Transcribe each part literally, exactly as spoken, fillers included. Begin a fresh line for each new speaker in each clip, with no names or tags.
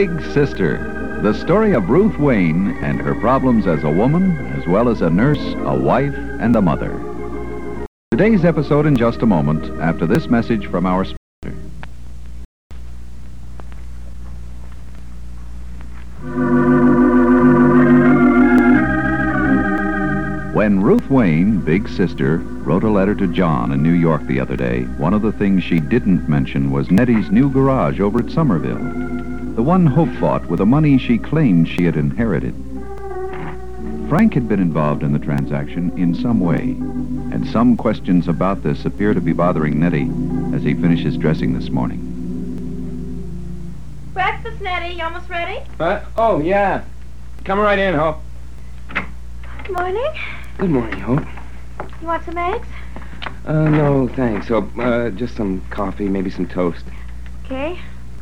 Big Sister, the story of Ruth Wayne and her problems as a woman, as well as a nurse, a wife, and a mother. Today's episode in just a moment, after this message from our sponsor. When Ruth Wayne, Big Sister, wrote a letter to John in New York the other day, one of the things she didn't mention was Nettie's new garage over at Somerville. The one Hope bought with the money she claimed she had inherited. Frank had been involved in the transaction in some way, and some questions about this appear to be bothering Nettie as he finishes dressing this morning.
Breakfast, Nettie. You almost ready?
Uh, oh, yeah. Come right in, Hope.
Good morning.
Good morning, Hope.
You want some eggs?
Uh, no, thanks, Hope. Uh, just some coffee, maybe some toast.
Okay.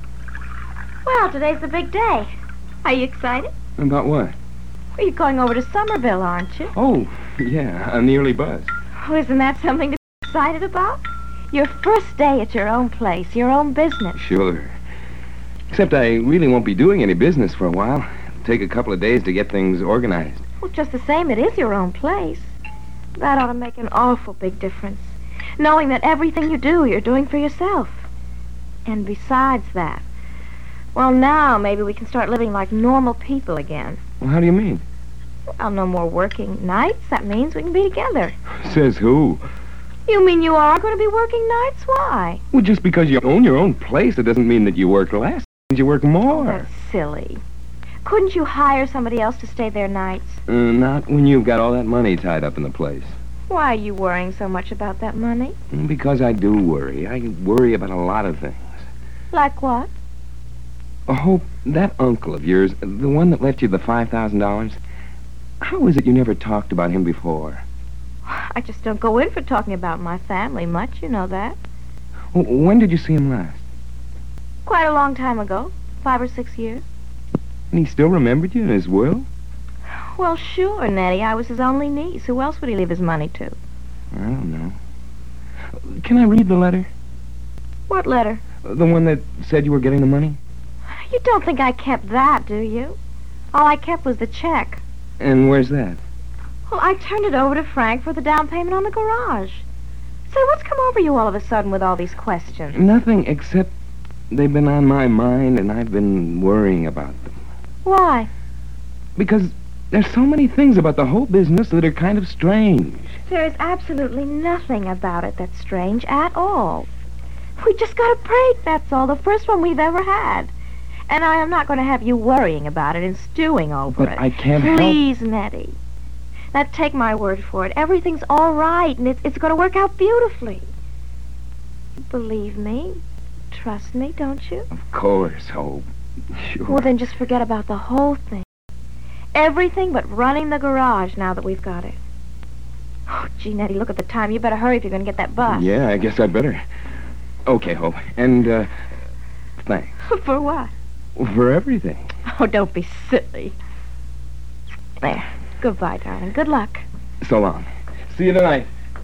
Well, today's the big day. Are you excited?
About what?
Well, you're going over to Somerville, aren't you?
Oh, yeah, I'm the early buzz.
Oh, isn't that something to be excited about? Your first day at your own place, your own business.
Sure. Except I really won't be doing any business for a while. It'll take a couple of days to get things organized.
Well, just the same, it is your own place. That ought to make an awful big difference. Knowing that everything you do, you're doing for yourself. And besides that, well, now maybe we can start living like normal people again.
Well, how do you mean?
Well, no more working nights. That means we can be together.
Says who?
You mean you are going to be working nights? Why?
Well, just because you own your own place, it doesn't mean that you work less. It means you work more.
Oh, that's silly. Couldn't you hire somebody else to stay there nights?
Uh, not when you've got all that money tied up in the place.
Why are you worrying so much about that money?
Because I do worry. I worry about a lot of things.
Like what?
Oh, Hope, that uncle of yours, the one that left you the five thousand dollars, how is it you never talked about him before?
I just don't go in for talking about my family much, you know that.
Well, when did you see him last?
Quite a long time ago. Five or six years.
And he still remembered you in his will?
Well, sure, Nettie. I was his only niece. Who else would he leave his money to?
I don't know. Can I read the letter?
What letter?
The one that said you were getting the money?
You don't think I kept that, do you? All I kept was the check.
And where's that?
Well, I turned it over to Frank for the down payment on the garage. Say, what's come over you all of a sudden with all these questions?
Nothing, except they've been on my mind and I've been worrying about them.
Why?
Because there's so many things about the whole business that are kind of strange.
There is absolutely nothing about it that's strange at all. We just got a break, that's all. The first one we've ever had. And I am not going to have you worrying about it and stewing over
but
it.
But I can't help...
Please, Nettie. Now, take my word for it. Everything's all right, and it's, it's going to work out beautifully. Believe me. Trust me, don't you?
Of course, Hope. Sure.
Well, then just forget about the whole thing. Everything but running the garage now that we've got it. Oh, gee, Nettie, look at the time. You better hurry if you're going to get that bus.
Yeah, I guess I'd better. Okay, Hope. And, uh, thanks.
For what?
For everything.
Oh, don't be silly. There. Goodbye, darling. Good luck.
So long. See you tonight.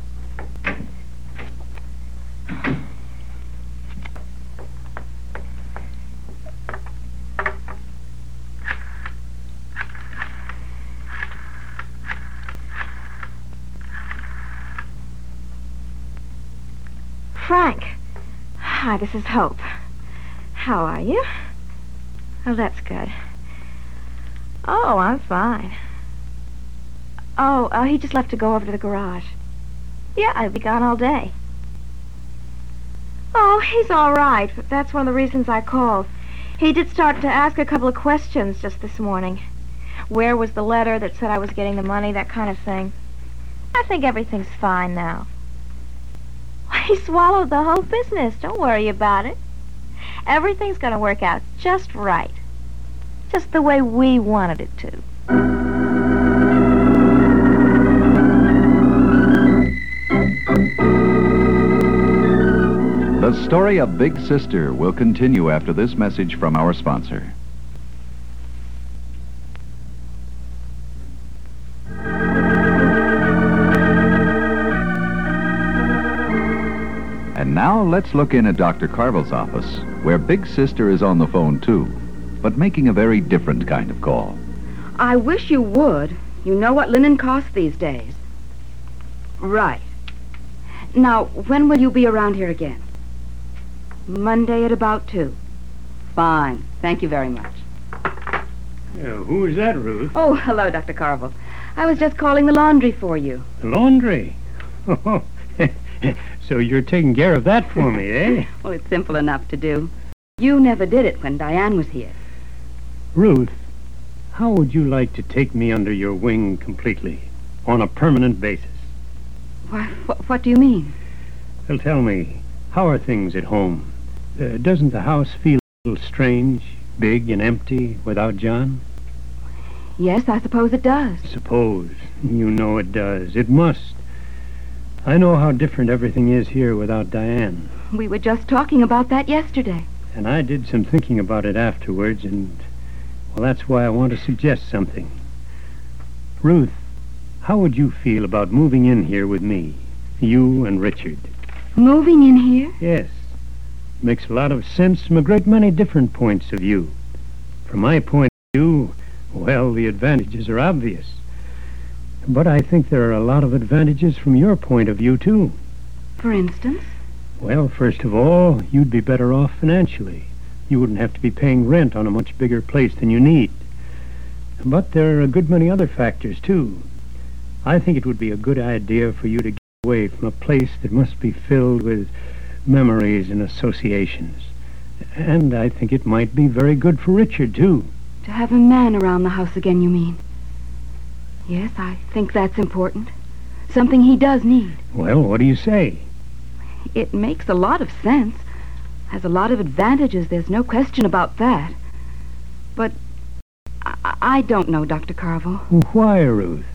Frank. Hi, this is Hope. How are you? Oh, that's good. Oh, I'm fine. Oh, uh, he just left to go over to the garage. Yeah, I'll be gone all day. Oh, he's all right. That's one of the reasons I called. He did start to ask a couple of questions just this morning. Where was the letter that said I was getting the money, that kind of thing. I think everything's fine now. He swallowed the whole business. Don't worry about it. Everything's going to work out just right. Just the way we wanted it to.
The story of Big Sister will continue after this message from our sponsor. And now let's look in at Doctor Carville's office, where Big Sister is on the phone too. but making a very different kind of call.
I wish you would. You know what linen costs these days. Right. Now, when will you be around here again? Monday at about two. Fine. Thank you very much.
Uh, who is that, Ruth?
Oh, hello, Doctor Carvel. I was just calling the laundry for you.
The laundry? Oh, so you're taking care of that for me, eh?
Well, it's simple enough to do. You never did it when Diane was here.
Ruth, how would you like to take me under your wing completely, on a permanent basis?
Why, wh- what do you mean?
Well, tell me, how are things at home? Uh, doesn't the house feel a little strange, big and empty without John?
Yes, I suppose it does.
Suppose. You know it does. It must. I know how different everything is here without Diane.
We were just talking about that yesterday.
And I did some thinking about it afterwards, and, well, that's why I want to suggest something. Ruth, how would you feel about moving in here with me, you and Richard?
Moving in here?
Yes. Makes a lot of sense from a great many different points of view. From my point of view, well, the advantages are obvious. But I think there are a lot of advantages from your point of view, too.
For instance?
Well, first of all, you'd be better off financially. You wouldn't have to be paying rent on a much bigger place than you need. But there are a good many other factors, too. I think it would be a good idea for you to get away from a place that must be filled with memories and associations. And I think it might be very good for Richard, too.
To have a man around the house again, you mean? Yes, I think that's important. Something he does need.
Well, what do you say?
It makes a lot of sense. Has a lot of advantages, there's no question about that. But I, I don't know, Doctor Carvel.
Why, Ruth?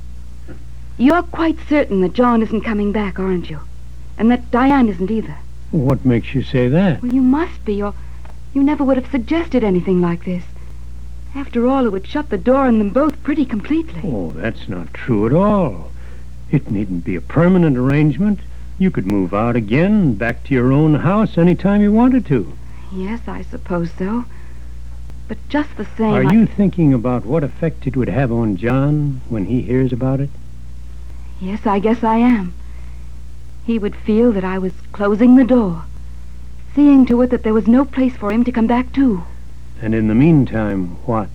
You're quite certain that John isn't coming back, aren't you? And that Diane isn't either.
What makes you say that?
Well, you must be, or you never would have suggested anything like this. After all, it would shut the door on them both pretty completely.
Oh, that's not true at all. It needn't be a permanent arrangement. You could move out again, back to your own house any time you wanted to.
Yes, I suppose so. But just the same...
Are
I...
you thinking about what effect it would have on John when he hears about it?
Yes, I guess I am. He would feel that I was closing the door, seeing to it that there was no place for him to come back to.
And in the meantime, what?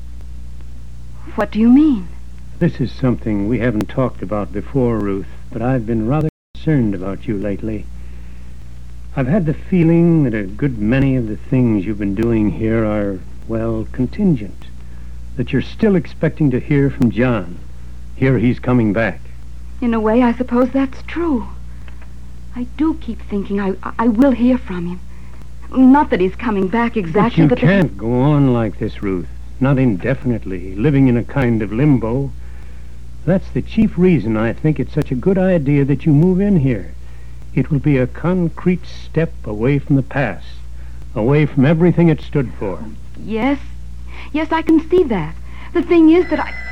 What do you mean?
This is something we haven't talked about before, Ruth, but I've been rather concerned about you lately. I've had the feeling that a good many of the things you've been doing here are, well, contingent. That you're still expecting to hear from John. Hear he's coming back.
In a way, I suppose that's true. I do keep thinking I, I will hear from him. Not that he's coming back exactly,
but you
but
can't
that...
go on like this, Ruth. Not indefinitely, living in a kind of limbo. That's the chief reason I think it's such a good idea that you move in here. It will be a concrete step away from the past, away from everything it stood for.
Yes, yes, I can see that. The thing is that I...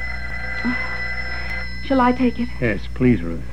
Shall I take it?
Yes, please, Ruth.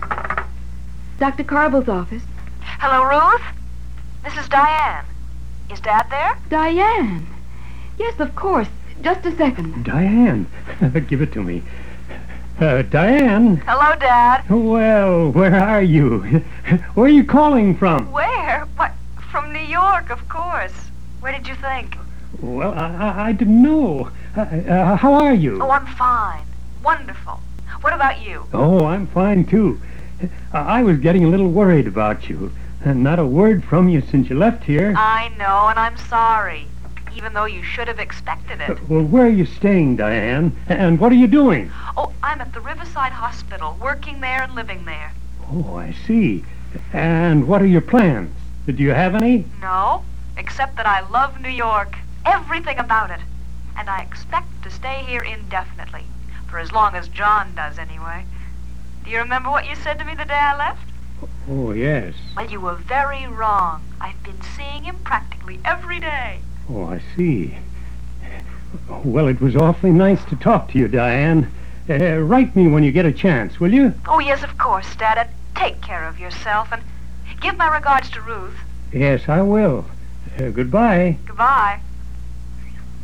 Doctor Carvel's office.
Hello, Ruth? This is Diane. Is Dad there?
Diane. Yes, of course. Just a second.
Diane. Give it to me. Uh, Diane.
Hello, Dad.
Well, where are you? Where are you calling from?
Where? What? From New York, of course. Where did you think?
Well, I, I, I didn't know. Uh, uh, how are you?
Oh, I'm fine. Wonderful. What about you?
Oh, I'm fine, too. I was getting a little worried about you. Not a word from you since you left here.
I know, and I'm sorry. Even though you should have expected it.
Uh, well, where are you staying, Diane? And what are you doing?
Oh, I'm at the Riverside Hospital, working there and living there.
Oh, I see. And what are your plans? Do you have any?
No, except that I love New York. Everything about it. And I expect to stay here indefinitely. For as long as John does, anyway. Do you remember what you said to me the day I left?
Oh, yes.
Well, you were very wrong. I've been seeing him practically every day.
Oh, I see. Well, it was awfully nice to talk to you, Diane. Uh, write me when you get a chance, will you?
Oh, yes, of course, Dad. And take care of yourself, and give my regards to Ruth.
Yes, I will. Uh, goodbye.
Goodbye.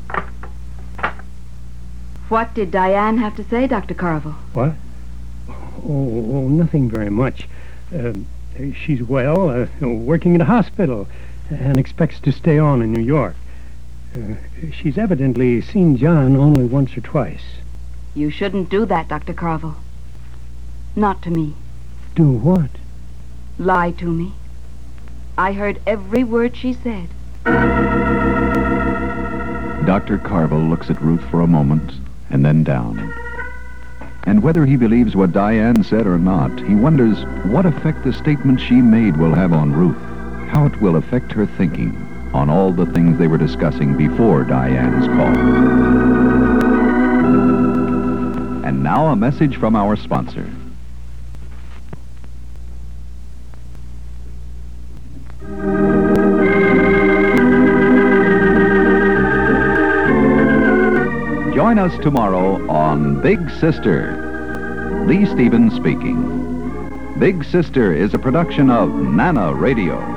What did Diane have to say, Doctor Carville?
What? Oh, oh nothing very much. Uh, she's well, uh, working in a hospital, and expects to stay on in New York. Uh, she's evidently seen John only once or twice.
You shouldn't do that, Doctor Carville. Not to me.
Do what?
Lie to me. I heard every word she said.
Doctor Carville looks at Ruth for a moment, and then down. And whether he believes what Diane said or not, he wonders what effect the statement she made will have on Ruth, how it will affect her thinking on all the things they were discussing before Diane's call. And now a message from our sponsor. Join us tomorrow on Big Sister. Lee Stevens speaking. Big Sister is a production of Nana Radio.